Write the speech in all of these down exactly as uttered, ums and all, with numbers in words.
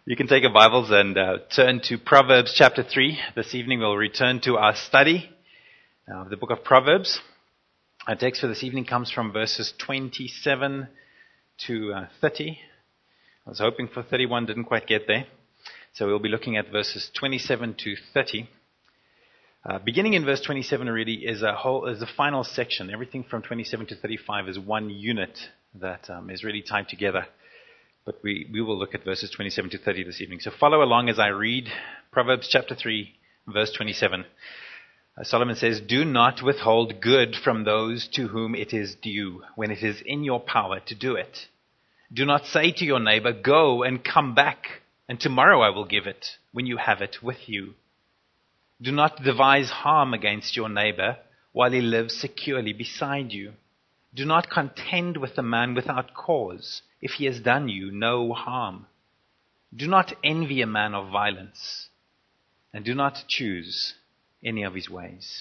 You can take your Bibles and uh, turn to Proverbs chapter three. This evening we'll return to our study of the book of Proverbs. Our text for this evening comes from verses twenty-seven to uh, thirty. I was hoping for thirty-one, didn't quite get there. So we'll be looking at verses twenty-seven to thirty. Uh, beginning in verse twenty-seven really is a whole is a final section. Everything from twenty-seven to thirty-five is one unit that um, is really tied together. But we, we will look at verses twenty-seven to thirty this evening. So follow along as I read Proverbs chapter three, verse twenty-seven. Uh, Solomon says, "Do not withhold good from those to whom it is due, when it is in your power to do it. Do not say to your neighbor, 'Go and come back, and tomorrow I will give it,' when you have it with you. Do not devise harm against your neighbor while he lives securely beside you. Do not contend with a man without cause, if he has done you no harm. Do not envy a man of violence, and do not choose any of his ways."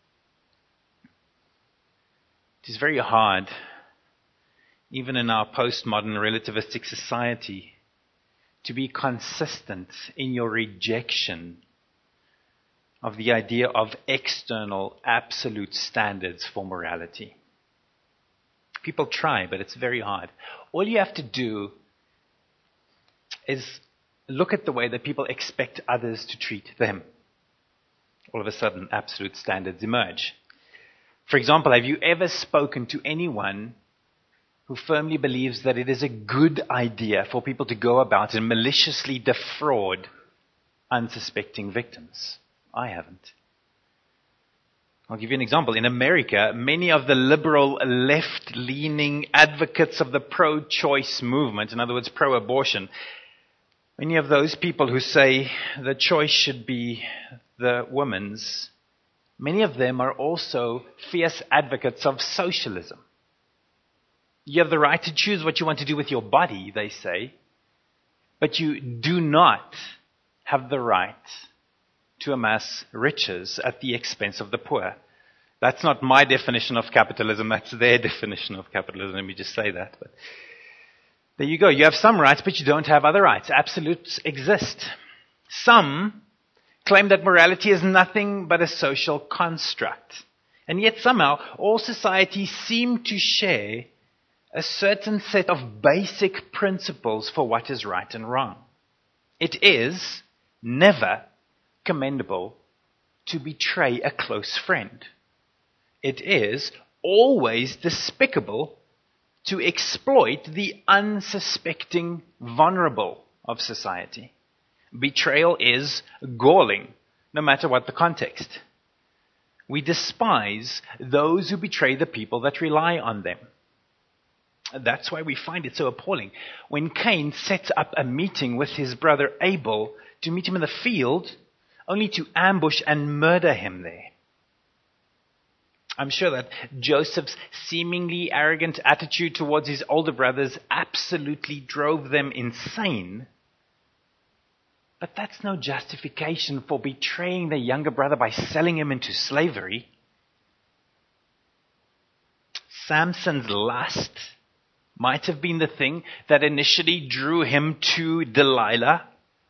It is very hard, even in our postmodern relativistic society, to be consistent in your rejection of the idea of external absolute standards for morality. People try, but it's very hard. All you have to do is look at the way that people expect others to treat them. All of a sudden, absolute standards emerge. For example, have you ever spoken to anyone who firmly believes that it is a good idea for people to go about and maliciously defraud unsuspecting victims? I haven't. I'll give you an example. In America, many of the liberal, left-leaning advocates of the pro-choice movement, in other words, pro-abortion, many of those people who say the choice should be the woman's, many of them are also fierce advocates of socialism. You have the right to choose what you want to do with your body, they say, but you do not have the right to amass riches at the expense of the poor. That's not my definition of capitalism, that's their definition of capitalism. Let me just say that. But there you go. You have some rights, but you don't have other rights. Absolutes exist. Some claim that morality is nothing but a social construct. And yet somehow all societies seem to share a certain set of basic principles for what is right and wrong. It is never commendable to betray a close friend. It is always despicable to exploit the unsuspecting vulnerable of society. Betrayal is galling, no matter what the context. We despise those who betray the people that rely on them. That's why we find it so appalling when Cain sets up a meeting with his brother Abel to meet him in the field, only to ambush and murder him there. I'm sure that Joseph's seemingly arrogant attitude towards his older brothers absolutely drove them insane. But that's no justification for betraying their younger brother by selling him into slavery. Samson's lust might have been the thing that initially drew him to Delilah.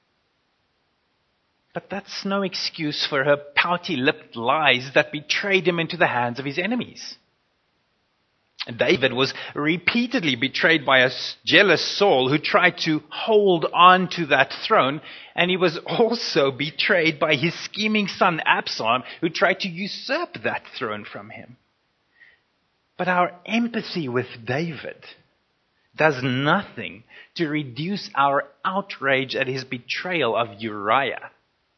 But that's no excuse for her pouty-lipped lies that betrayed him into the hands of his enemies. David was repeatedly betrayed by a jealous Saul who tried to hold on to that throne, and he was also betrayed by his scheming son Absalom, who tried to usurp that throne from him. But our empathy with David does nothing to reduce our outrage at his betrayal of Uriah,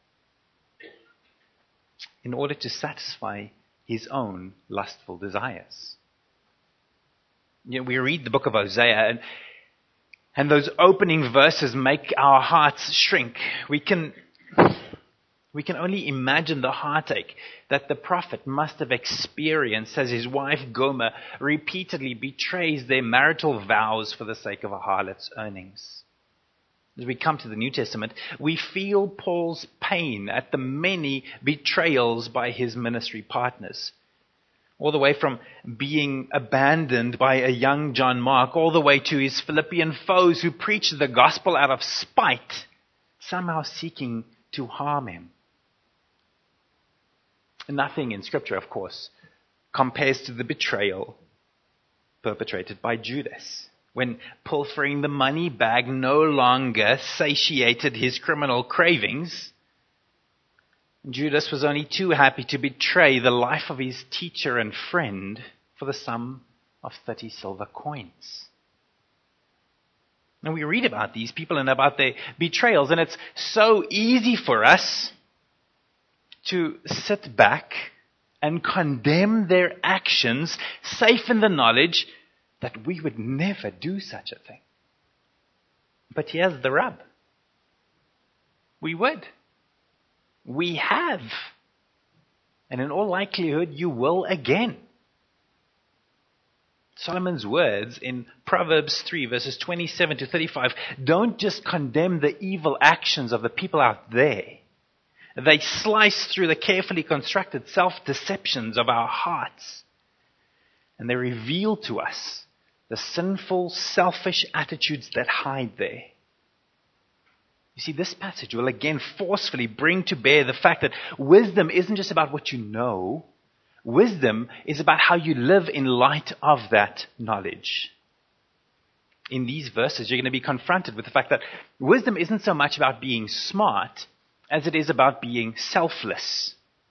in order to satisfy his own lustful desires. You know, we read the book of Hosea, and, and those opening verses make our hearts shrink. We can, we can only imagine the heartache that the prophet must have experienced as his wife Gomer repeatedly betrays their marital vows for the sake of a harlot's earnings. As we come to the New Testament, we feel Paul's pain at the many betrayals by his ministry partners. All the way from being abandoned by a young John Mark, all the way to his Philippian foes who preached the gospel out of spite somehow seeking to harm him. Nothing in Scripture, of course, compares to the betrayal perpetrated by Judas, when pilfering the money bag no longer satiated his criminal cravings. Judas was only too happy to betray the life of his teacher and friend for the sum of thirty silver coins. And we read about these people and about their betrayals, and it's so easy for us to sit back and condemn their actions, safe in the knowledge that we would never do such a thing. But here's the rub. We would. We have. And in all likelihood, you will again. Solomon's words in Proverbs three, verses twenty-seven to thirty-five, don't just condemn the evil actions of the people out there. They slice through the carefully constructed self-deceptions of our hearts. And they reveal to us the sinful, selfish attitudes that hide there. You see, this passage will again forcefully bring to bear the fact that wisdom isn't just about what you know. Wisdom is about how you live in light of that knowledge. In these verses, you're going to be confronted with the fact that wisdom isn't so much about being smart as it is about being selfless.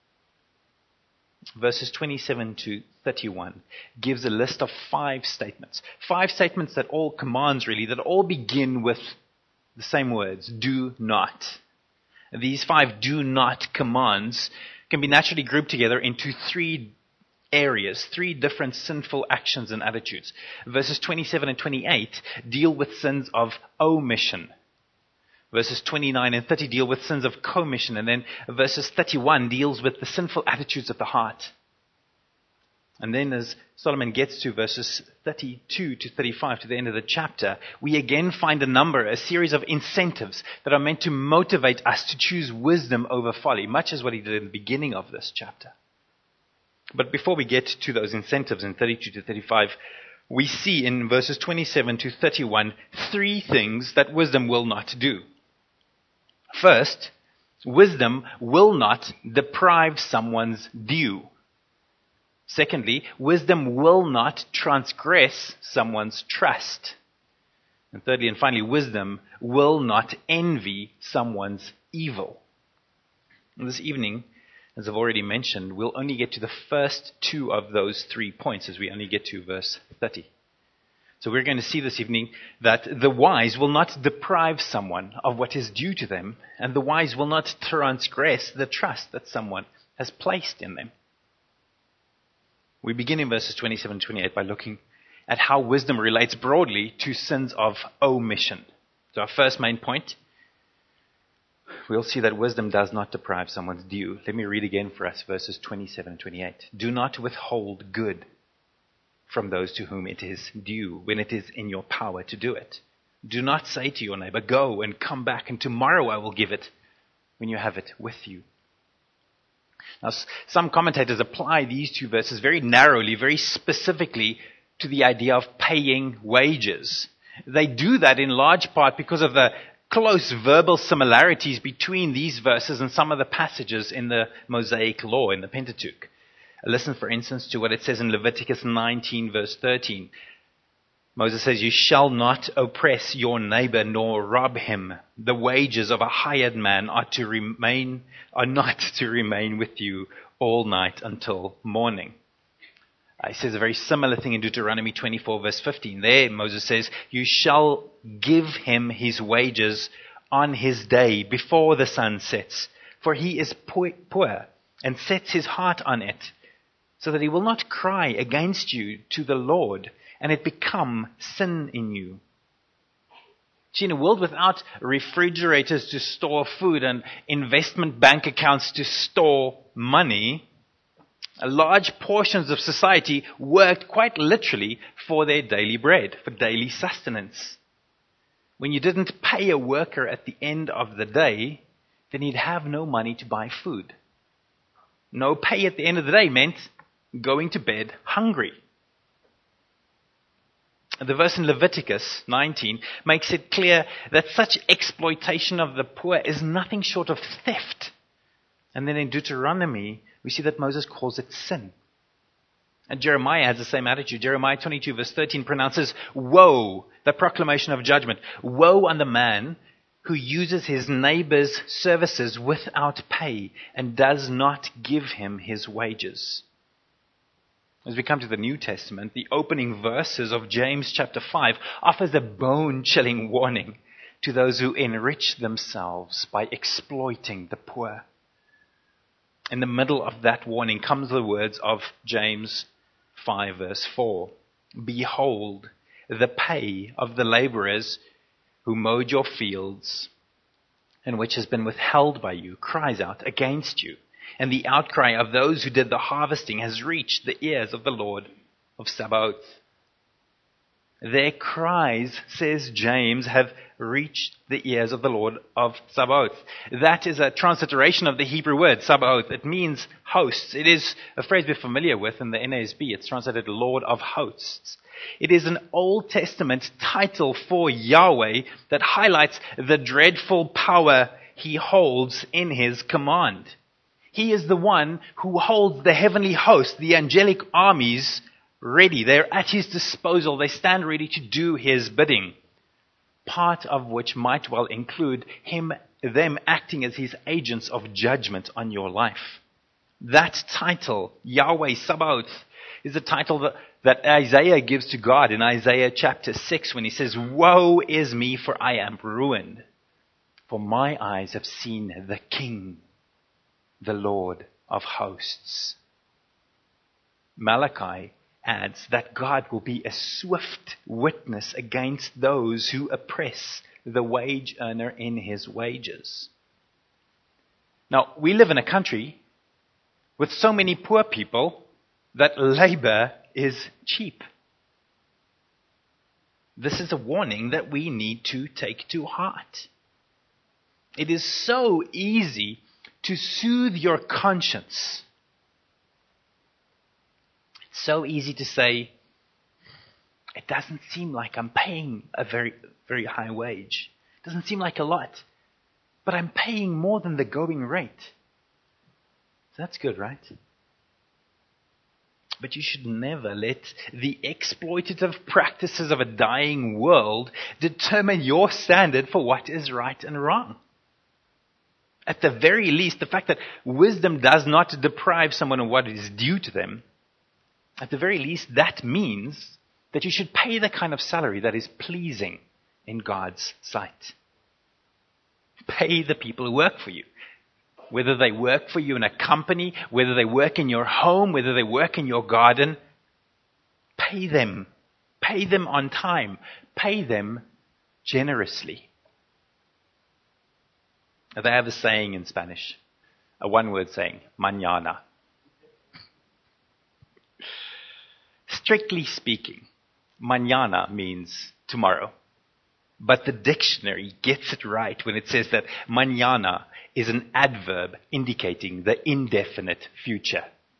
Verses twenty-seven to thirty-one gives a list of five statements. Five statements that all commands really, that all begin with the same words, do not. These five do not commands can be naturally grouped together into three areas, three different sinful actions and attitudes. Verses twenty-seven and twenty-eight deal with sins of omission. Verses twenty-nine and thirty deal with sins of commission. And then verses thirty-one deals with the sinful attitudes of the heart. And then as Solomon gets to verses thirty-two to thirty-five, to the end of the chapter, we again find a number, a series of incentives that are meant to motivate us to choose wisdom over folly, much as what he did in the beginning of this chapter. But before we get to those incentives in thirty-two to thirty-five, we see in verses twenty-seven to thirty-one three things that wisdom will not do. First, wisdom will not deprive someone's due. Secondly, wisdom will not transgress someone's trust. And thirdly and finally, wisdom will not envy someone's evil. And this evening, as I've already mentioned, we'll only get to the first two of those three points as we only get to verse thirty. So we're going to see this evening that the wise will not deprive someone of what is due to them, and the wise will not transgress the trust that someone has placed in them. We begin in verses twenty-seven and twenty-eight by looking at how wisdom relates broadly to sins of omission. So our first main point, we'll see that wisdom does not deprive someone's due. Let me read again for us verses twenty-seven and twenty-eight. Do not withhold good from those to whom it is due when it is in your power to do it. Do not say to your neighbor, go and come back, and tomorrow I will give it when you have it with you. Now, some commentators apply these two verses very narrowly, very specifically to the idea of paying wages. They do that in large part because of the close verbal similarities between these verses and some of the passages in the Mosaic law, in the Pentateuch. Listen, for instance, to what it says in Leviticus nineteen, verse thirteen. Moses says, you shall not oppress your neighbor nor rob him. The wages of a hired man are to remain, are not to remain with you all night until morning. Uh, he says a very similar thing in Deuteronomy twenty-four, verse fifteen. There, Moses says, you shall give him his wages on his day before the sun sets, for he is poor and sets his heart on it, so that he will not cry against you to the Lord, and it become sin in you. See, in a world without refrigerators to store food and investment bank accounts to store money, large portions of society worked quite literally for their daily bread, for daily sustenance. When you didn't pay a worker at the end of the day, then he'd have no money to buy food. No pay at the end of the day meant going to bed hungry. The verse in Leviticus nineteen makes it clear that such exploitation of the poor is nothing short of theft. And then in Deuteronomy, we see that Moses calls it sin. And Jeremiah has the same attitude. Jeremiah twenty-two verse thirteen pronounces, woe, the proclamation of judgment. Woe on the man who uses his neighbor's services without pay and does not give him his wages. As we come to the New Testament, the opening verses of James chapter five offers a bone-chilling warning to those who enrich themselves by exploiting the poor. In the middle of that warning comes the words of James five verse four. Behold, the pay of the laborers who mowed your fields and which has been withheld by you cries out against you. And the outcry of those who did the harvesting has reached the ears of the Lord of Sabaoth. Their cries, says James, have reached the ears of the Lord of Sabaoth. That is a transliteration of the Hebrew word, Sabaoth. It means hosts. It is a phrase we're familiar with in the N A S B. It's translated Lord of Hosts. It is an Old Testament title for Yahweh that highlights the dreadful power he holds in his command. He is the one who holds the heavenly host, the angelic armies, ready. They're at his disposal. They stand ready to do his bidding. Part of which might well include him, them acting as his agents of judgment on your life. That title, Yahweh Sabaoth, is a title that, that Isaiah gives to God in Isaiah chapter six when he says, woe is me, for I am ruined. For my eyes have seen the King, the Lord of hosts. Malachi adds that God will be a swift witness against those who oppress the wage earner in his wages. Now, we live in a country with so many poor people that labor is cheap. This is a warning that we need to take to heart. It is so easy to soothe your conscience. It's so easy to say, it doesn't seem like I'm paying a very, very high wage. It doesn't seem like a lot. But I'm paying more than the going rate. That's good, right? But you should never let the exploitative practices of a dying world determine your standard for what is right and wrong. At the very least, the fact that wisdom does not deprive someone of what is due to them, at the very least, that means that you should pay the kind of salary that is pleasing in God's sight. Pay the people who work for you. Whether they work for you in a company, whether they work in your home, whether they work in your garden, pay them. Pay them on time. Pay them generously. They have a saying in Spanish, a one-word saying, mañana. Strictly speaking, mañana means tomorrow. But the dictionary gets it right when it says that mañana is an adverb indicating the indefinite future.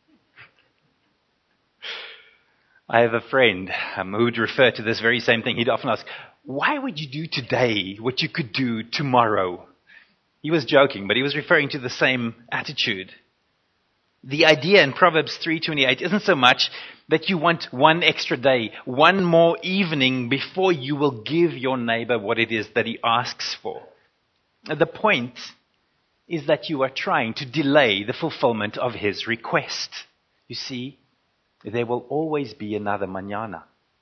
I have a friend um, who would refer to this very same thing. He'd often ask, why would you do today what you could do tomorrow? He was joking, but he was referring to the same attitude. The idea in Proverbs three twenty-eight isn't so much that you want one extra day, one more evening before you will give your neighbor what it is that he asks for. The point is that you are trying to delay the fulfillment of his request. You see, there will always be another mañana.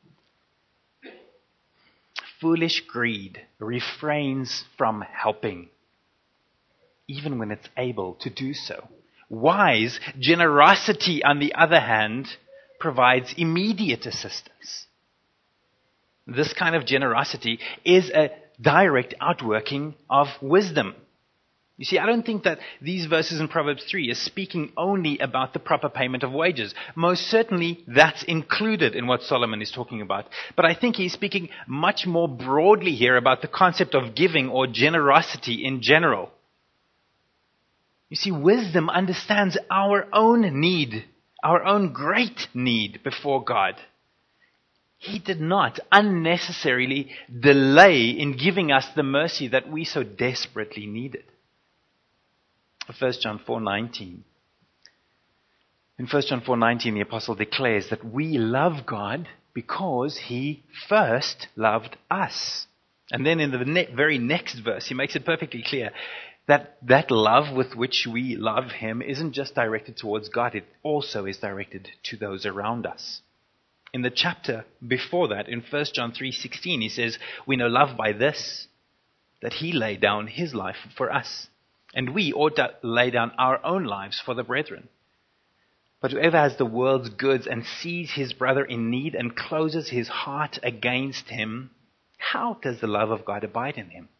Foolish greed refrains from helping, even when it's able to do so. Wise generosity, on the other hand, provides immediate assistance. This kind of generosity is a direct outworking of wisdom. You see, I don't think that these verses in Proverbs three is speaking only about the proper payment of wages. Most certainly that's included in what Solomon is talking about. But I think he's speaking much more broadly here about the concept of giving or generosity in general. You see, wisdom understands our own need, our own great need before God. He did not unnecessarily delay in giving us the mercy that we so desperately needed. First John four nineteen. In First John four nineteen, the apostle declares that we love God because He first loved us. And then in the ne- very next verse, he makes it perfectly clear that that love with which we love Him isn't just directed towards God, it also is directed to those around us. In the chapter before that, in First John three sixteen, he says, we know love by this, that He laid down His life for us. And we ought to lay down our own lives for the brethren. But whoever has the world's goods and sees his brother in need and closes his heart against him, how does the love of God abide in him?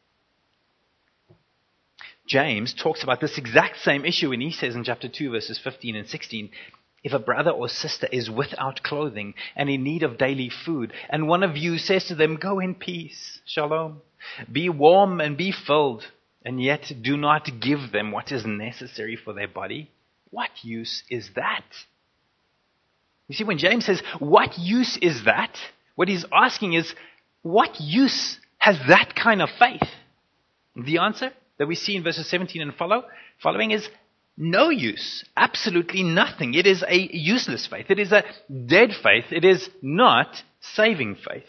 James talks about this exact same issue when he says in chapter two, verses fifteen and sixteen, if a brother or sister is without clothing and in need of daily food, and one of you says to them, go in peace, shalom, be warm and be filled, and yet do not give them what is necessary for their body, what use is that? You see, when James says, what use is that? What he's asking is, what use has that kind of faith? The answer that we see in verses seventeen and follow, following is no use. Absolutely nothing. It is a useless faith. It is a dead faith. It is not saving faith.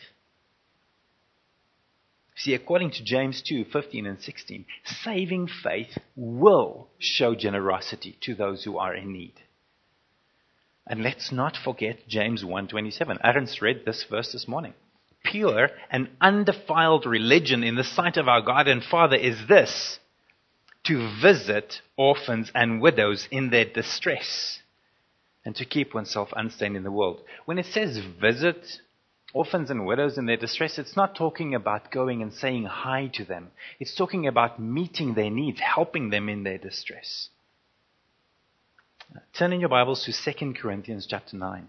See, according to James two fifteen and sixteen, saving faith will show generosity to those who are in need. And let's not forget James one twenty-seven. Aaron's read this verse this morning. Pure and undefiled religion in the sight of our God and Father is this, to visit orphans and widows in their distress and to keep oneself unstained in the world. When it says visit orphans and widows in their distress, it's not talking about going and saying hi to them. It's talking about meeting their needs, helping them in their distress. Turn in your Bibles to Second Corinthians chapter nine.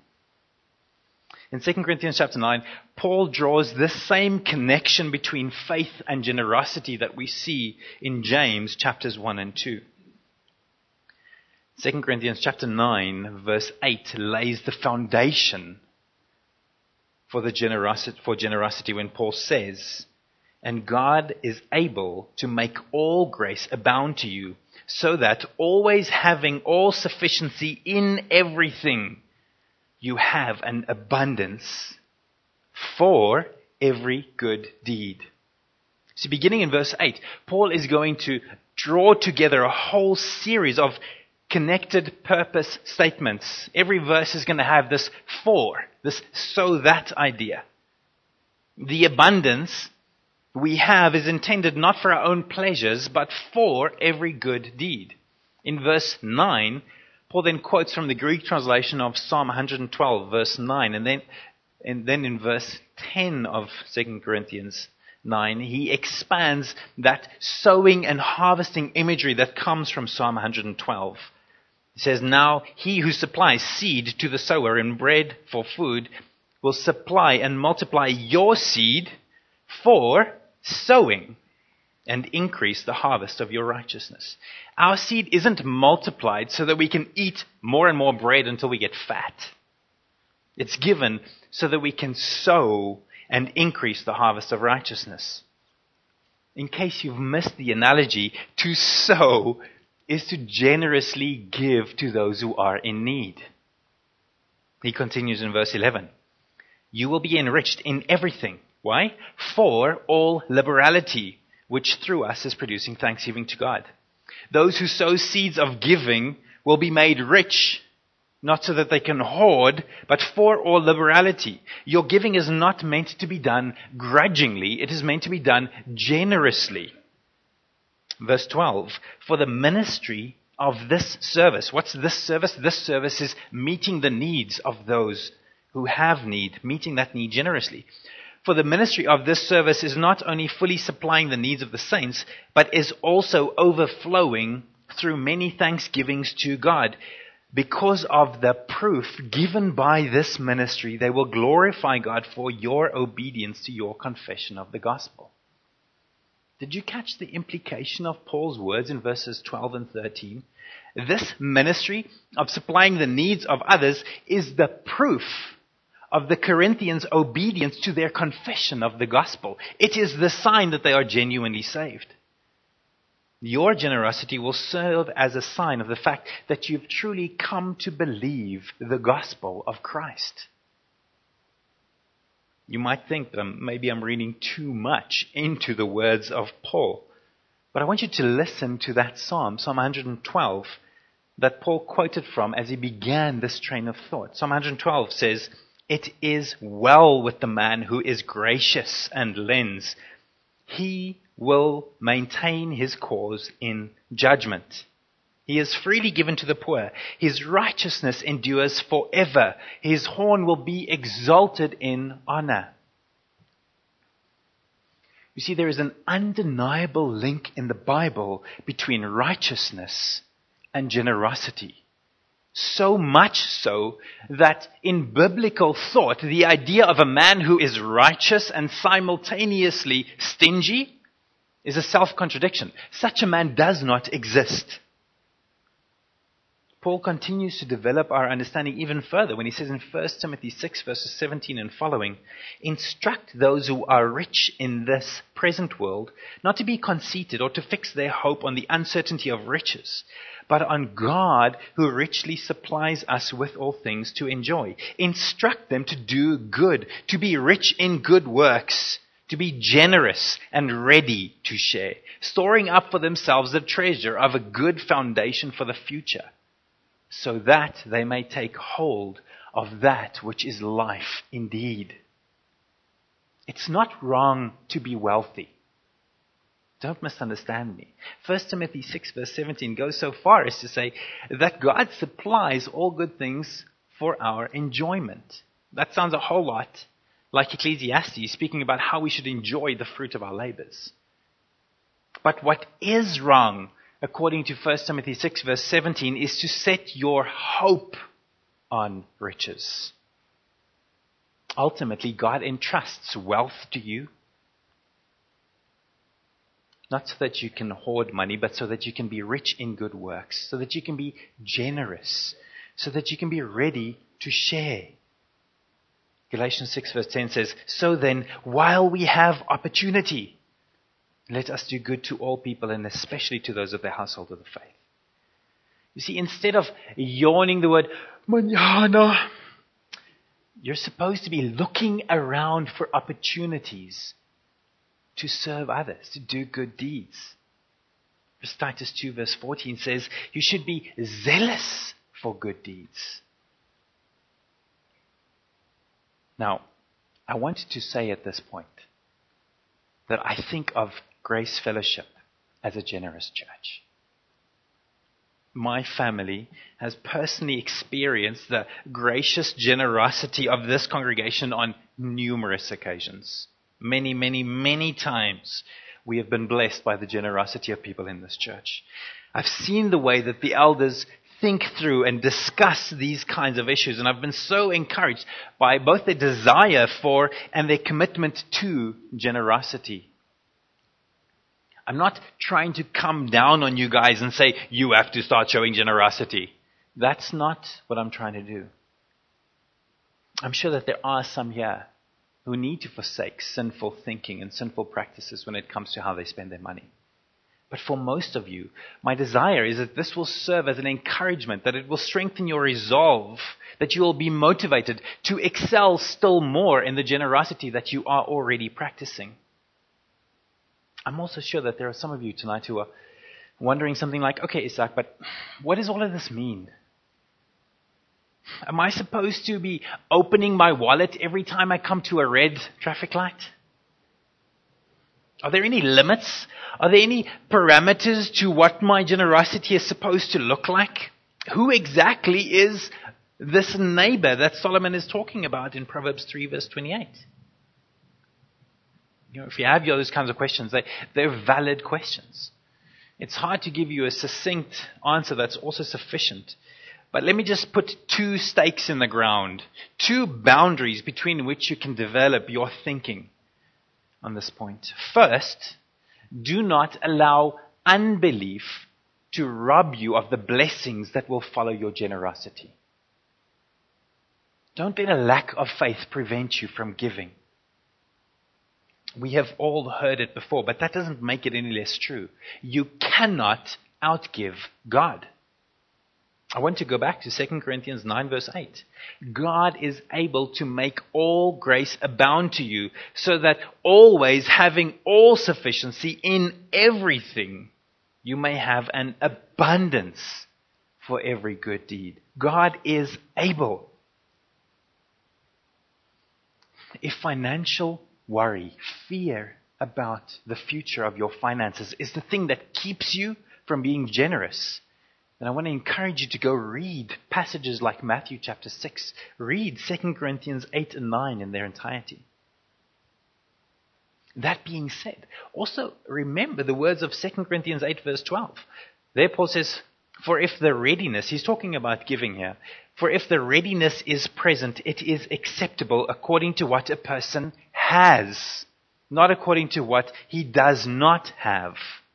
In Second Corinthians chapter nine, Paul draws this same connection between faith and generosity that we see in James chapters one and two. Second Corinthians chapter nine, verse eight lays the foundation for the generosity for generosity when Paul says, and God is able to make all grace abound to you, so that always having all sufficiency in everything, you have an abundance for every good deed. See, beginning in verse eight, Paul is going to draw together a whole series of connected purpose statements. Every verse is going to have this for, this so that idea. The abundance we have is intended not for our own pleasures, but for every good deed. In verse nine, Paul then quotes from the Greek translation of Psalm one twelve, verse nine, and then, and then in verse ten of Second Corinthians nine, he expands that sowing and harvesting imagery that comes from Psalm one twelve. He says, now he who supplies seed to the sower and bread for food will supply and multiply your seed for sowing and increase the harvest of your righteousness. Our seed isn't multiplied so that we can eat more and more bread until we get fat. It's given so that we can sow and increase the harvest of righteousness. In case you've missed the analogy, to sow is to generously give to those who are in need. He continues in verse eleven. You will be enriched in everything. Why? For all liberality, which through us is producing thanksgiving to God. Those who sow seeds of giving will be made rich, not so that they can hoard, but for all liberality. Your giving is not meant to be done grudgingly. It is meant to be done generously. Verse twelve, for the ministry of this service. What's this service? This service is meeting the needs of those who have need, meeting that need generously. For the ministry of this service is not only fully supplying the needs of the saints, but is also overflowing through many thanksgivings to God. Because of the proof given by this ministry, they will glorify God for your obedience to your confession of the gospel. Did you catch the implication of Paul's words in verses twelve and thirteen? This ministry of supplying the needs of others is the proof of the Corinthians' obedience to their confession of the gospel. It is the sign that they are genuinely saved. Your generosity will serve as a sign of the fact that you've truly come to believe the gospel of Christ. You might think that I'm, maybe I'm reading too much into the words of Paul. But I want you to listen to that psalm, Psalm one hundred twelve, that Paul quoted from as he began this train of thought. Psalm one hundred twelve says, "It is well with the man who is gracious and lends. He will maintain his cause in judgment. He is freely given to the poor. His righteousness endures forever. His horn will be exalted in honor." You see, there is an undeniable link in the Bible between righteousness and generosity. So much so that in biblical thought, the idea of a man who is righteous and simultaneously stingy is a self-contradiction. Such a man does not exist. Paul continues to develop our understanding even further when he says in First Timothy six, verses seventeen and following, "Instruct those who are rich in this present world not to be conceited or to fix their hope on the uncertainty of riches, but on God who richly supplies us with all things to enjoy. Instruct them to do good, to be rich in good works, to be generous and ready to share, storing up for themselves a treasure of a good foundation for the future, so that they may take hold of that which is life indeed." It's not wrong to be wealthy. Don't misunderstand me. First Timothy six, verse seventeen goes so far as to say that God supplies all good things for our enjoyment. That sounds a whole lot like Ecclesiastes, speaking about how we should enjoy the fruit of our labors. But what is wrong, according to First Timothy six, verse seventeen, is to set your hope on riches. Ultimately, God entrusts wealth to you, not so that you can hoard money, but so that you can be rich in good works, so that you can be generous, so that you can be ready to share. Galatians six, verse ten says, "So then, while we have opportunity, let us do good to all people, and especially to those of the household of the faith." You see, instead of yawning the word, "mañana," you're supposed to be looking around for opportunities to serve others, to do good deeds. First Titus two, verse fourteen says, you should be zealous for good deeds. Now, I wanted to say at this point that I think of Grace Fellowship as a generous church. My family has personally experienced the gracious generosity of this congregation on numerous occasions. Many, many, many times we have been blessed by the generosity of people in this church. I've seen the way that the elders think through and discuss these kinds of issues, and I've been so encouraged by both their desire for and their commitment to generosity. I'm not trying to come down on you guys and say, you have to start showing generosity. That's not what I'm trying to do. I'm sure that there are some here who need to forsake sinful thinking and sinful practices when it comes to how they spend their money. But for most of you, my desire is that this will serve as an encouragement, that it will strengthen your resolve, that you will be motivated to excel still more in the generosity that you are already practicing. I'm also sure that there are some of you tonight who are wondering something like, okay, Isaac, but what does all of this mean? Am I supposed to be opening my wallet every time I come to a red traffic light? Are there any limits? Are there any parameters to what my generosity is supposed to look like? Who exactly is this neighbor that Solomon is talking about in Proverbs three, verse twenty-eight? You know, if you have those kinds of questions, they, they're valid questions. It's hard to give you a succinct answer that's also sufficient. But let me just put two stakes in the ground, two boundaries between which you can develop your thinking on this point. First, do not allow unbelief to rob you of the blessings that will follow your generosity. Don't let a lack of faith prevent you from giving. We have all heard it before, but that doesn't make it any less true. You cannot outgive God. I want to go back to Second Corinthians nine verse eight. God is able to make all grace abound to you, so that always having all sufficiency in everything, you may have an abundance for every good deed. God is able. If financial worry, fear about the future of your finances is the thing that keeps you from being generous, then I want to encourage you to go read passages like Matthew chapter six. Read Second Corinthians eight and nine in their entirety. That being said, also remember the words of Second Corinthians eight verse twelve. There Paul says, for if the readiness, he's talking about giving here, for if the readiness is present, it is acceptable according to what a person has, not according to what he does not have.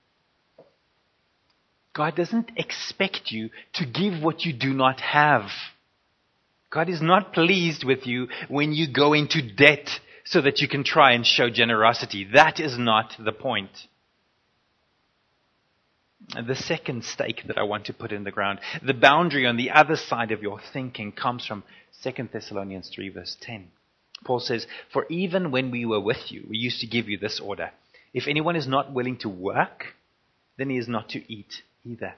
God doesn't expect you to give what you do not have. God is not pleased with you when you go into debt so that you can try and show generosity. That is not the point. And the second stake that I want to put in the ground, the boundary on the other side of your thinking, comes from Second Thessalonians three verse ten. Paul says, for even when we were with you, we used to give you this order. If anyone is not willing to work, then he is not to eat either.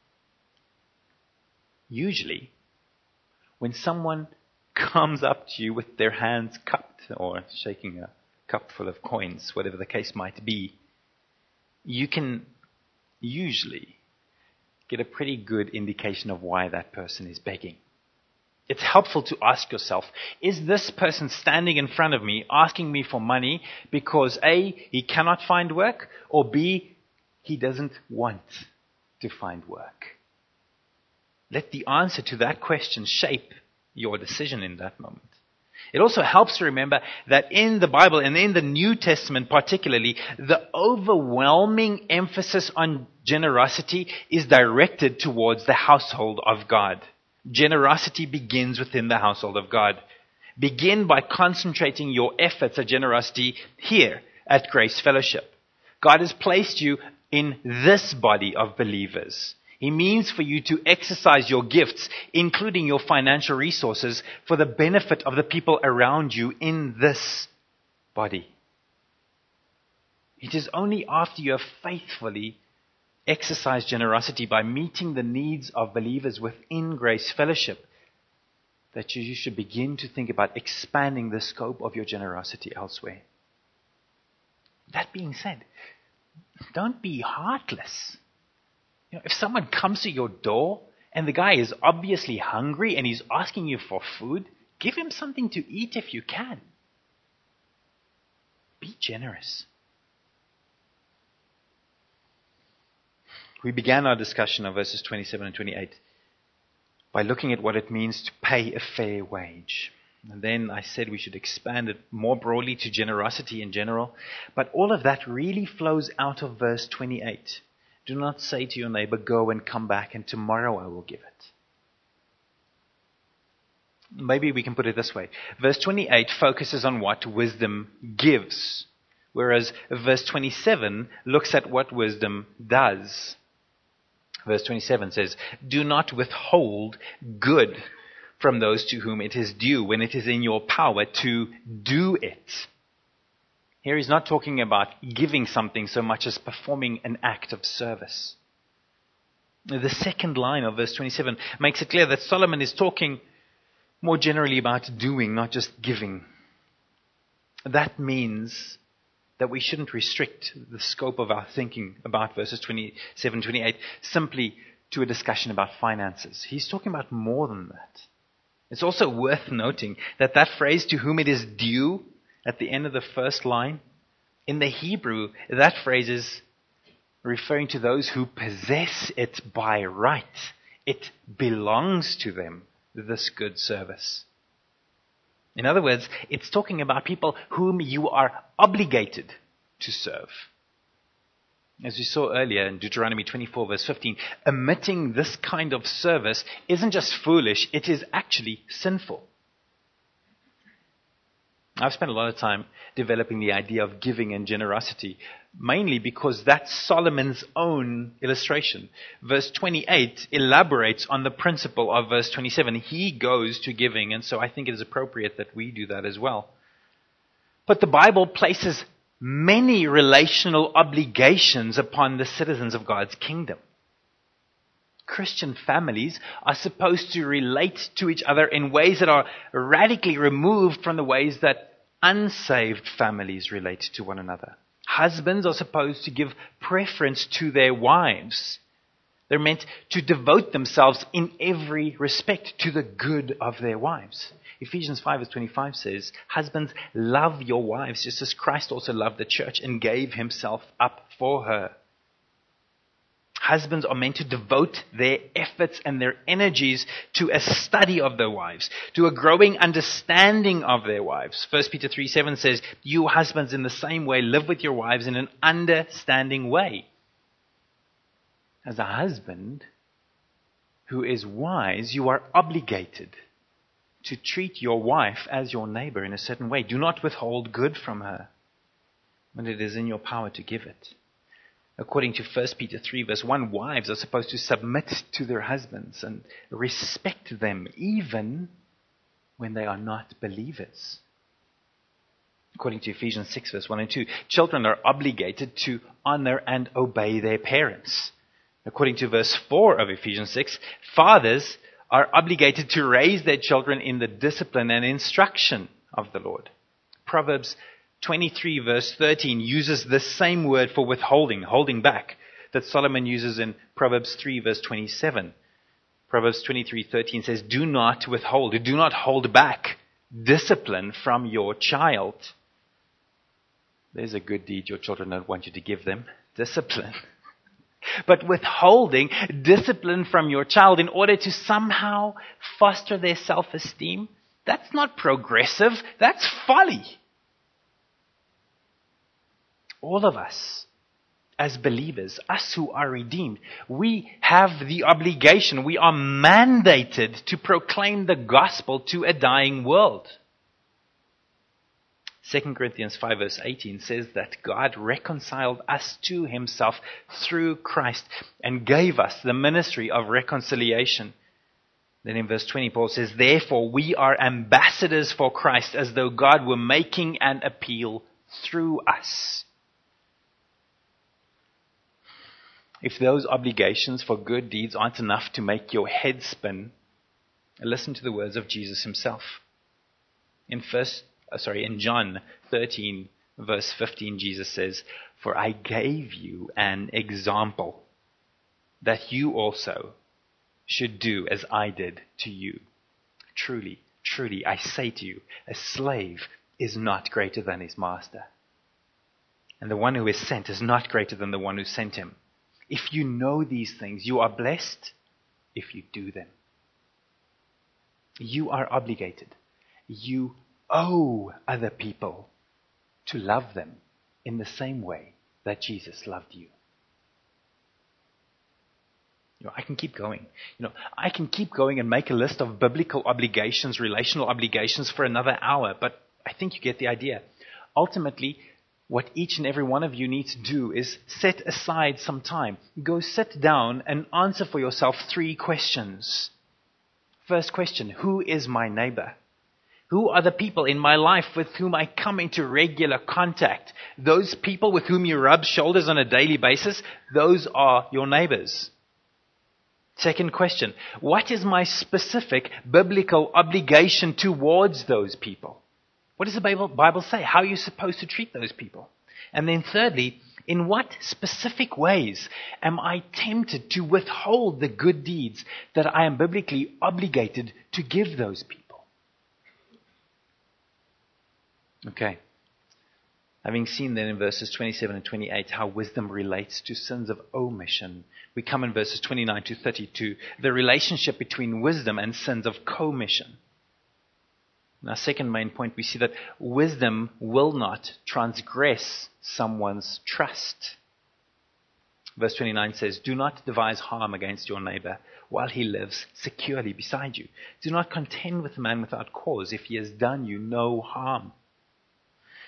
Usually, when someone comes up to you with their hands cupped or shaking a cup full of coins, whatever the case might be, you can usually get a pretty good indication of why that person is begging. It's helpful to ask yourself, is this person standing in front of me asking me for money because A, he cannot find work, or B, he doesn't want to find work? Let the answer to that question shape your decision in that moment. It also helps to remember that in the Bible, and in the New Testament particularly, the overwhelming emphasis on generosity is directed towards the household of God. Generosity begins within the household of God. Begin by concentrating your efforts at generosity here at Grace Fellowship. God has placed you in this body of believers. He means for you to exercise your gifts, including your financial resources, for the benefit of the people around you in this body. It is only after you have faithfully exercised generosity by meeting the needs of believers within Grace Fellowship that you should begin to think about expanding the scope of your generosity elsewhere. That being said, don't be heartless. You know, if someone comes to your door and the guy is obviously hungry and he's asking you for food, give him something to eat if you can. Be generous. We began our discussion of verses twenty-seven and twenty-eight by looking at what it means to pay a fair wage. And then I said we should expand it more broadly to generosity in general. But all of that really flows out of verse twenty-eight. Do not say to your neighbor, go and come back, and tomorrow I will give it. Maybe we can put it this way. Verse twenty-eight focuses on what wisdom gives, whereas verse twenty-seven looks at what wisdom does. Verse twenty-seven says, do not withhold good from those to whom it is due when it is in your power to do it. Here he's not talking about giving something so much as performing an act of service. The second line of verse twenty-seven makes it clear that Solomon is talking more generally about doing, not just giving. That means that we shouldn't restrict the scope of our thinking about verses twenty-seven, twenty-eight simply to a discussion about finances. He's talking about more than that. It's also worth noting that that phrase, to whom it is due, at the end of the first line, in the Hebrew, that phrase is referring to those who possess it by right. It belongs to them, this good service. In other words, it's talking about people whom you are obligated to serve. As we saw earlier in Deuteronomy twenty-four verse fifteen, omitting this kind of service isn't just foolish, it is actually sinful. I've spent a lot of time developing the idea of giving and generosity, mainly because that's Solomon's own illustration. Verse twenty-eight elaborates on the principle of verse twenty-seven. He goes to giving, and so I think it is appropriate that we do that as well. But the Bible places many relational obligations upon the citizens of God's kingdom. Christian families are supposed to relate to each other in ways that are radically removed from the ways that unsaved families relate to one another. Husbands are supposed to give preference to their wives. They're meant to devote themselves in every respect to the good of their wives. Ephesians five verse twenty-five says, "Husbands, love your wives just as Christ also loved the church and gave himself up for her." Husbands are meant to devote their efforts and their energies to a study of their wives, to a growing understanding of their wives. First Peter three seven says, "You husbands in the same way live with your wives in an understanding way." As a husband who is wise, you are obligated to treat your wife as your neighbor in a certain way. Do not withhold good from her when it is in your power to give it. According to First Peter three verse one, wives are supposed to submit to their husbands and respect them even when they are not believers. According to Ephesians six verse one and two, children are obligated to honor and obey their parents. According to verse four of Ephesians six, fathers are obligated to raise their children in the discipline and instruction of the Lord. Proverbs twenty-three verse thirteen uses the same word for withholding, holding back, that Solomon uses in Proverbs three verse twenty-seven. Proverbs twenty-three thirteen says, "Do not withhold, do not hold back discipline from your child." There's a good deed your children don't want you to give them: discipline. But withholding discipline from your child in order to somehow foster their self-esteem, that's not progressive, that's folly. All of us, as believers, us who are redeemed, we have the obligation, we are mandated to proclaim the gospel to a dying world. Second Corinthians five verse eighteen says that God reconciled us to himself through Christ and gave us the ministry of reconciliation. Then in verse twenty, Paul says, "Therefore we are ambassadors for Christ, as though God were making an appeal through us." If those obligations for good deeds aren't enough to make your head spin, listen to the words of Jesus himself. In first Uh, sorry, in John thirteen, verse fifteen, Jesus says, "For I gave you an example that you also should do as I did to you. Truly, truly, I say to you, a slave is not greater than his master, and the one who is sent is not greater than the one who sent him. If you know these things, you are blessed if you do them." You are obligated. You owe other people to love them in the same way that Jesus loved you. You know, I can keep going. You know, I can keep going and make a list of biblical obligations, relational obligations for another hour, but I think you get the idea. Ultimately, what each and every one of you need to do is set aside some time. Go sit down and answer for yourself three questions. First question, who is my neighbor? Who are the people in my life with whom I come into regular contact? Those people with whom you rub shoulders on a daily basis, those are your neighbors. Second question, what is my specific biblical obligation towards those people? What does the Bible, Bible say? How are you supposed to treat those people? And then thirdly, in what specific ways am I tempted to withhold the good deeds that I am biblically obligated to give those people? Okay. Having seen then in verses twenty-seven and twenty-eight how wisdom relates to sins of omission, we come in verses twenty-nine to thirty-two, the relationship between wisdom and sins of commission. In our second main point, we see that wisdom will not transgress someone's trust. Verse twenty-nine says, "Do not devise harm against your neighbor while he lives securely beside you. Do not contend with a man without cause if he has done you no harm.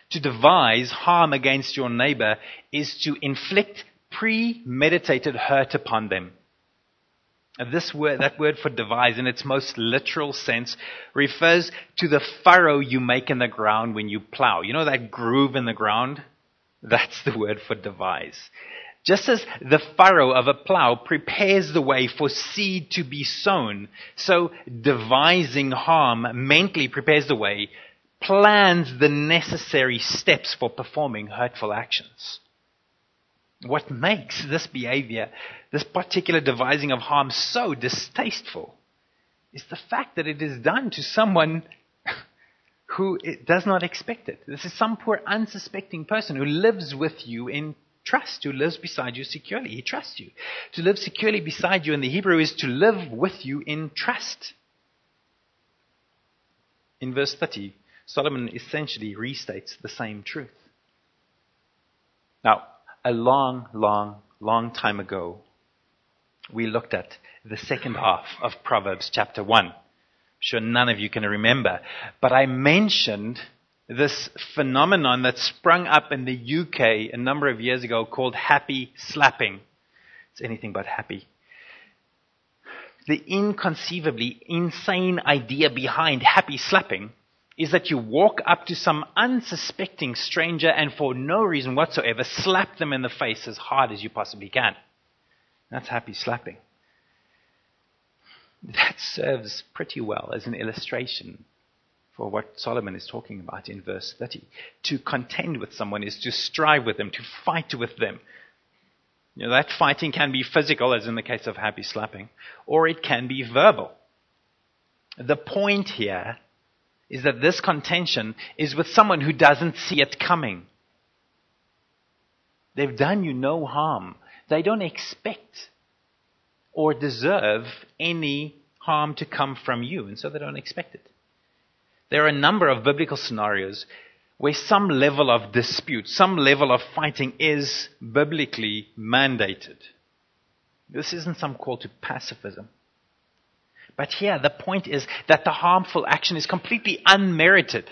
To devise harm against your neighbor is to inflict premeditated hurt upon them. And this word, that word for devise in its most literal sense refers to the furrow you make in the ground when you plow. You know that groove in the ground? That's the word for devise. Just as the furrow of a plow prepares the way for seed to be sown, so devising harm mentally prepares the way, plans the necessary steps for performing hurtful actions. What makes this behavior, this particular devising of harm, so distasteful is the fact that it is done to someone who does not expect it. This is some poor unsuspecting person who lives with you in trust, who lives beside you securely. He trusts you. To live securely beside you in the Hebrew is to live with you in trust. In verse thirty, Solomon essentially restates the same truth. Now, a long, long, long time ago, we looked at the second half of Proverbs chapter one. I'm sure none of you can remember, but I mentioned this phenomenon that sprung up in the U K a number of years ago called happy slapping. It's anything but happy. The inconceivably insane idea behind happy slapping is that you walk up to some unsuspecting stranger and for no reason whatsoever slap them in the face as hard as you possibly can. That's happy slapping. That serves pretty well as an illustration for what Solomon is talking about in verse thirty. To contend with someone is to strive with them, to fight with them. You know, that fighting can be physical, as in the case of happy slapping, or it can be verbal. The point here is that this contention is with someone who doesn't see it coming. They've done you no harm. They don't expect or deserve any harm to come from you, and so they don't expect it. There are a number of biblical scenarios where some level of dispute, some level of fighting is biblically mandated. This isn't some call to pacifism. But here, the point is that the harmful action is completely unmerited.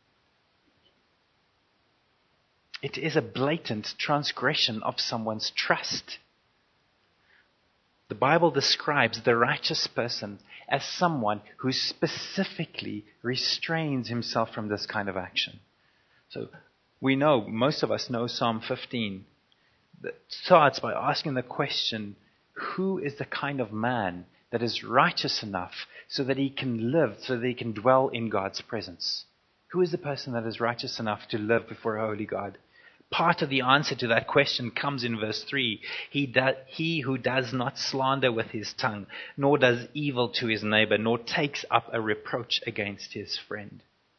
It is a blatant transgression of someone's trust. The Bible describes the righteous person as someone who specifically restrains himself from this kind of action. So we know, most of us know Psalm fifteen, that starts by asking the question, who is the kind of man that is righteous enough so that he can live, so that he can dwell in God's presence? Who is the person that is righteous enough to live before a holy God? Part of the answer to that question comes in verse three. He, do, he who does not slander with his tongue, nor does evil to his neighbor, nor takes up a reproach against his friend.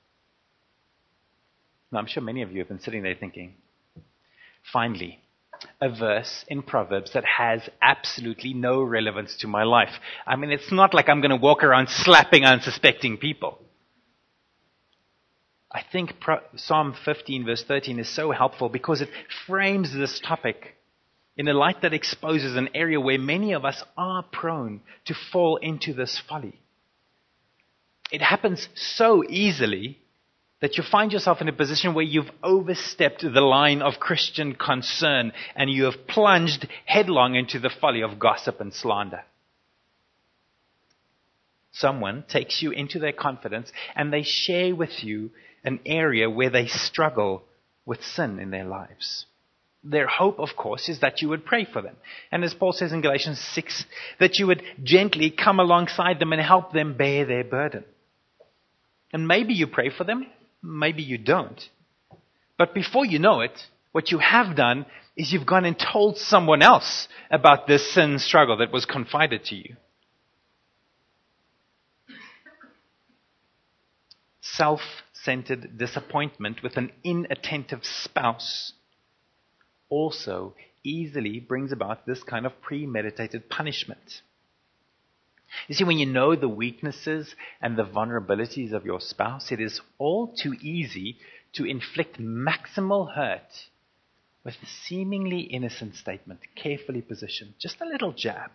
Now, I'm sure many of you have been sitting there thinking, finally, a verse in Proverbs that has absolutely no relevance to my life. I mean, it's not like I'm going to walk around slapping unsuspecting people. I think Psalm fifteen verse thirteen is so helpful because it frames this topic in a light that exposes an area where many of us are prone to fall into this folly. It happens so easily that you find yourself in a position where you've overstepped the line of Christian concern and you have plunged headlong into the folly of gossip and slander. Someone takes you into their confidence and they share with you an area where they struggle with sin in their lives. Their hope, of course, is that you would pray for them. And as Paul says in Galatians six, that you would gently come alongside them and help them bear their burden. And maybe you pray for them, maybe you don't. But before you know it, what you have done is you've gone and told someone else about this sin struggle that was confided to you. Self-centered disappointment with an inattentive spouse also easily brings about this kind of premeditated punishment. You see, when you know the weaknesses and the vulnerabilities of your spouse, it is all too easy to inflict maximal hurt with a seemingly innocent statement, carefully positioned, just a little jab,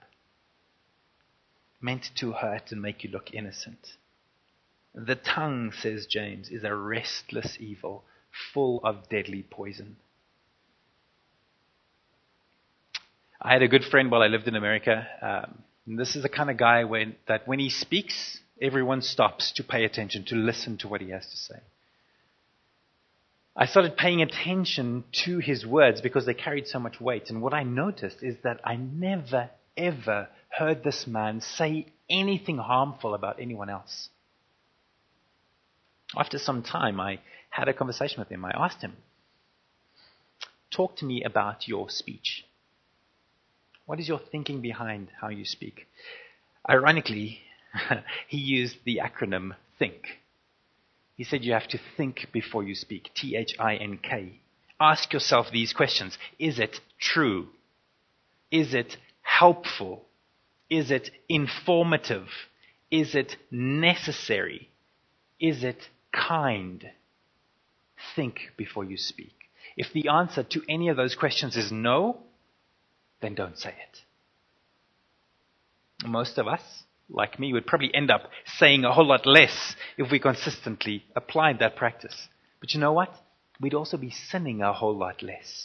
meant to hurt and make you look innocent. The tongue, says James, is a restless evil, full of deadly poison. I had a good friend while I lived in America. Um, and this is the kind of guy when, that when he speaks, everyone stops to pay attention, to listen to what he has to say. I started paying attention to his words because they carried so much weight. And what I noticed is that I never, ever heard this man say anything harmful about anyone else. After some time, I had a conversation with him. I asked him, talk to me about your speech. What is your thinking behind how you speak? Ironically, he used the acronym THINK. He said you have to think before you speak. T H I N K. Ask yourself these questions. Is it true? Is it helpful? Is it informative? Is it necessary? Is it kind? Think before you speak. If the answer to any of those questions is no, then don't say it. Most of us, like me, would probably end up saying a whole lot less if we consistently applied that practice. But you know what? We'd also be sinning a whole lot less.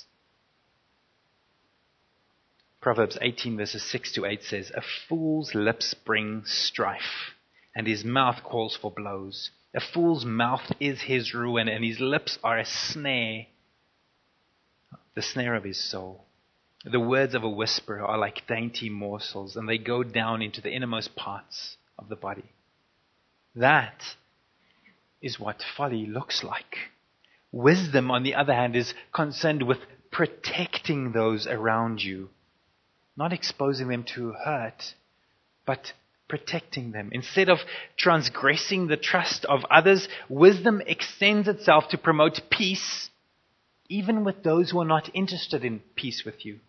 Proverbs eighteen verses six to eight says, a fool's lips bring strife, and his mouth calls for blows. A fool's mouth is his ruin, and his lips are a snare, the snare of his soul. The words of a whisperer are like dainty morsels, and they go down into the innermost parts of the body. That is what folly looks like. Wisdom, on the other hand, is concerned with protecting those around you, not exposing them to hurt, but protecting them. Instead of transgressing the trust of others, wisdom extends itself to promote peace, even with those who are not interested in peace with you.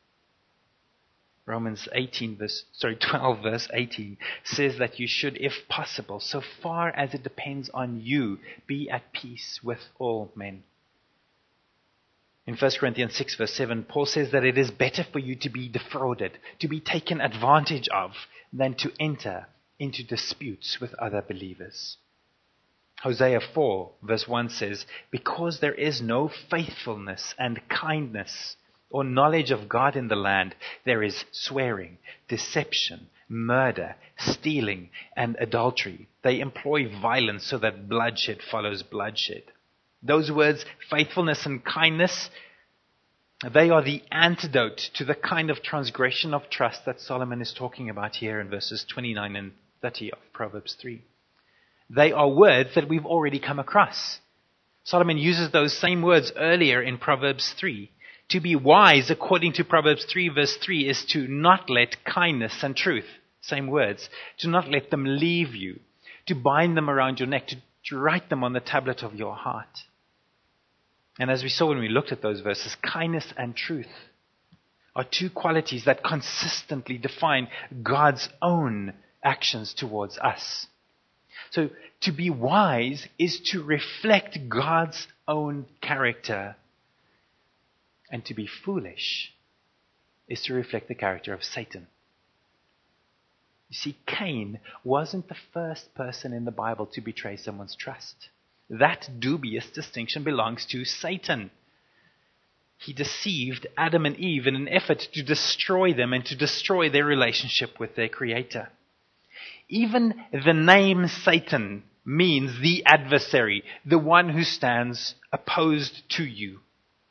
Romans eighteen verse, sorry, twelve verse eighteen says that you should, if possible, so far as it depends on you, be at peace with all men. In First Corinthians six verse seven, Paul says that it is better for you to be defrauded, to be taken advantage of, than to enter into disputes with other believers. Hosea four verse one says, because there is no faithfulness and kindness or knowledge of God in the land, there is swearing, deception, murder, stealing, and adultery. They employ violence so that bloodshed follows bloodshed. Those words, faithfulness and kindness, they are the antidote to the kind of transgression of trust that Solomon is talking about here in verses twenty-nine and thirty of Proverbs three. They are words that we've already come across. Solomon uses those same words earlier in Proverbs three. To be wise, according to Proverbs three verse three, is to not let kindness and truth, same words, to not let them leave you, to bind them around your neck, to, to write them on the tablet of your heart. And as we saw when we looked at those verses, kindness and truth are two qualities that consistently define God's own actions towards us. So to be wise is to reflect God's own character. And to be foolish is to reflect the character of Satan. You see, Cain wasn't the first person in the Bible to betray someone's trust. That dubious distinction belongs to Satan. He deceived Adam and Eve in an effort to destroy them and to destroy their relationship with their Creator. Even the name Satan means the adversary, the one who stands opposed to you.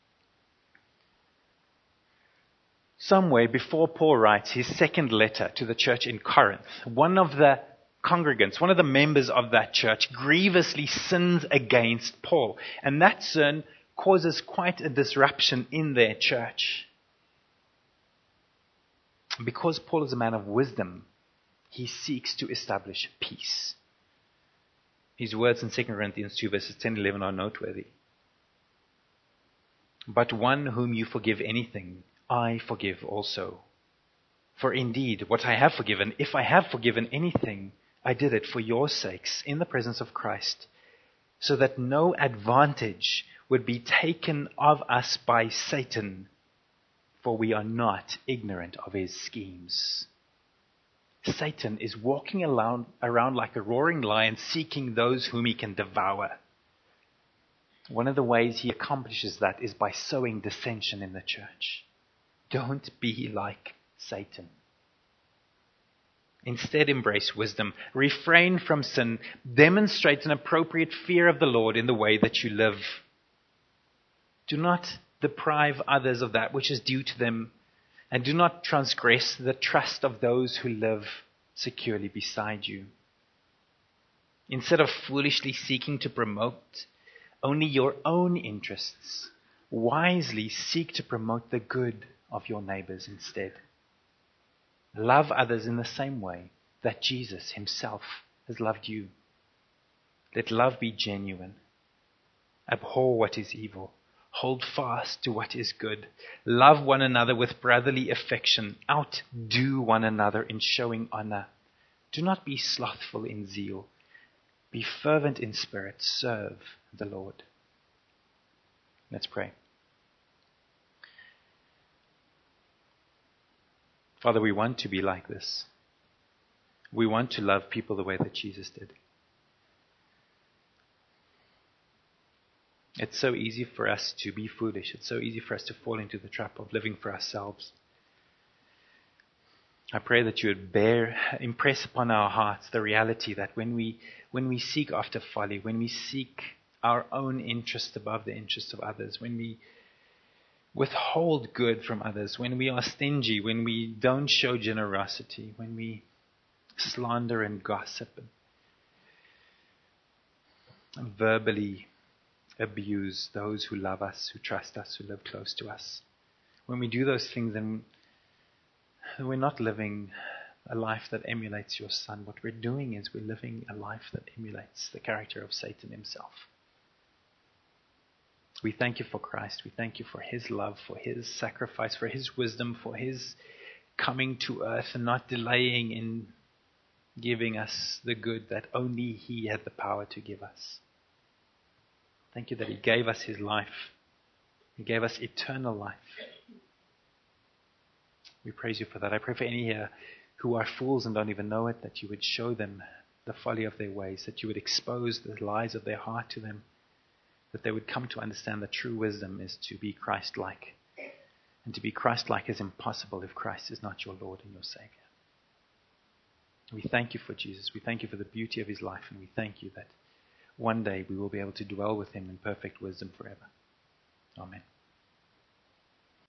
Somewhere before Paul writes his second letter to the church in Corinth, one of the congregants, one of the members of that church, grievously sins against Paul. And that sin causes quite a disruption in their church. Because Paul is a man of wisdom, he seeks to establish peace. His words in Second Corinthians two verses ten and eleven are noteworthy. But one whom you forgive anything, I forgive also. For indeed, what I have forgiven, if I have forgiven anything, I did it for your sakes in the presence of Christ, so that no advantage would be taken of us by Satan, for we are not ignorant of his schemes. Satan is walking around, around like a roaring lion, seeking those whom he can devour. One of the ways he accomplishes that is by sowing dissension in the church. Don't be like Satan. Instead, embrace wisdom. Refrain from sin. Demonstrate an appropriate fear of the Lord in the way that you live. Do not deprive others of that which is due to them, and do not transgress the trust of those who live securely beside you. Instead of foolishly seeking to promote only your own interests, wisely seek to promote the good of your neighbors instead. Love others in the same way that Jesus himself has loved you. Let love be genuine. Abhor what is evil. Hold fast to what is good. Love one another with brotherly affection. Outdo one another in showing honor. Do not be slothful in zeal. Be fervent in spirit. Serve the Lord. Let's pray. Father, we want to be like this. We want to love people the way that Jesus did. It's so easy for us to be foolish. It's so easy for us to fall into the trap of living for ourselves. I pray that you would bear, impress upon our hearts the reality that when we, when we seek after folly, when we seek our own interest above the interest of others, when we withhold good from others, when we are stingy, when we don't show generosity, when we slander and gossip and, and verbally abuse those who love us, who trust us, who live close to us. When we do those things, then we're not living a life that emulates your Son. What we're doing is we're living a life that emulates the character of Satan himself. We thank you for Christ. We thank you for his love, for his sacrifice, for his wisdom, for his coming to earth and not delaying in giving us the good that only he had the power to give us. Thank you that he gave us his life. He gave us eternal life. We praise you for that. I pray for any here who are fools and don't even know it, that you would show them the folly of their ways, that you would expose the lies of their heart to them, that they would come to understand that true wisdom is to be Christ-like. And to be Christ-like is impossible if Christ is not your Lord and your Savior. We thank you for Jesus. We thank you for the beauty of his life, and we thank you that one day we will be able to dwell with him in perfect wisdom forever. Amen.